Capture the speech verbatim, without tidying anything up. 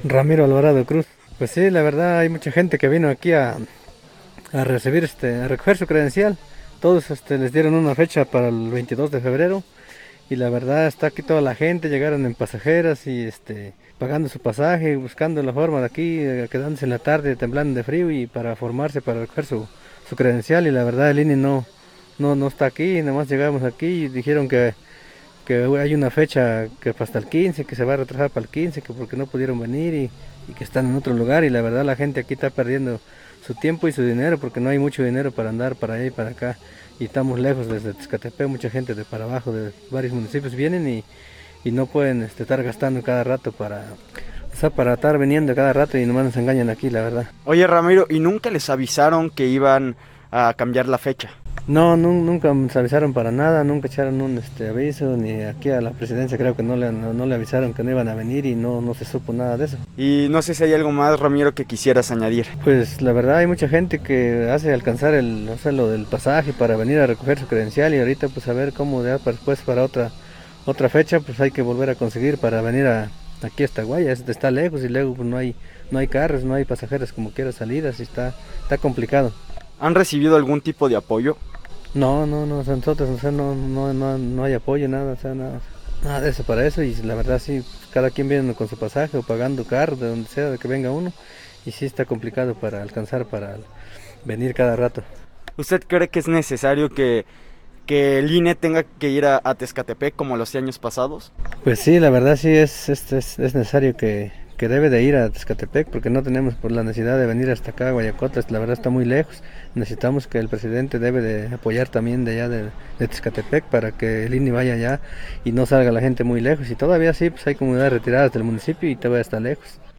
Ramiro Alvarado Cruz. Pues sí, la verdad hay mucha gente que vino aquí a, a recibir, este, a recoger su credencial. Todos este, les dieron una fecha para el veintidós de febrero y la verdad está aquí toda la gente, llegaron en pasajeras y este, pagando su pasaje, buscando la forma de aquí, eh, quedándose en la tarde temblando de frío y para formarse, para recoger su, su credencial y la verdad el I N E no, no, no está aquí, nada más llegamos aquí y dijeron que que hay una fecha que hasta el quince, que se va a retrasar para el quince, que porque no pudieron venir y, y que están en otro lugar y la verdad la gente aquí está perdiendo su tiempo y su dinero porque no hay mucho dinero para andar para allá y para acá y estamos lejos desde Tezcatepec, mucha gente de para abajo de varios municipios vienen y, y no pueden este, estar gastando cada rato para, o sea, para estar viniendo cada rato y nomás nos engañan aquí, la verdad. Oye, Ramiro, ¿y nunca les avisaron que iban a cambiar la fecha? No, nun- nunca nos avisaron para nada, nunca echaron un este, aviso, ni aquí a la presidencia creo que no le, no, no le avisaron que no iban a venir y no, no se supo nada de eso. Y no sé si hay algo más, Ramiro, que quisieras añadir. Pues la verdad hay mucha gente que hace alcanzar el, o sea, lo del pasaje para venir a recoger su credencial y ahorita pues a ver cómo ya para- después para otra otra fecha pues hay que volver a conseguir para venir a aquí hasta Guaya, es- está lejos y luego pues no hay no hay carros, no hay pasajeros como quiera salidas y está está complicado. ¿Han recibido algún tipo de apoyo? No, no, no, o sea, nosotros, o sea, no, no, no, no hay apoyo, nada, o sea, nada, nada de eso para eso y la verdad sí, cada quien viene con su pasaje o pagando carro, de donde sea, de que venga uno y sí está complicado para alcanzar, para venir cada rato. ¿Usted cree que es necesario que, que el I N E tenga que ir a, a Tezcatepec como los años pasados? Pues sí, la verdad sí es, es, es, es necesario que, que debe de ir a Tezcatepec porque no tenemos por la necesidad de venir hasta acá a Guayacota, la verdad está muy lejos. Necesitamos que el presidente debe de apoyar también de allá de, de Tezcatepec para que el I N E vaya allá y no salga la gente muy lejos. Y todavía sí, pues hay comunidades retiradas del municipio y todavía está lejos.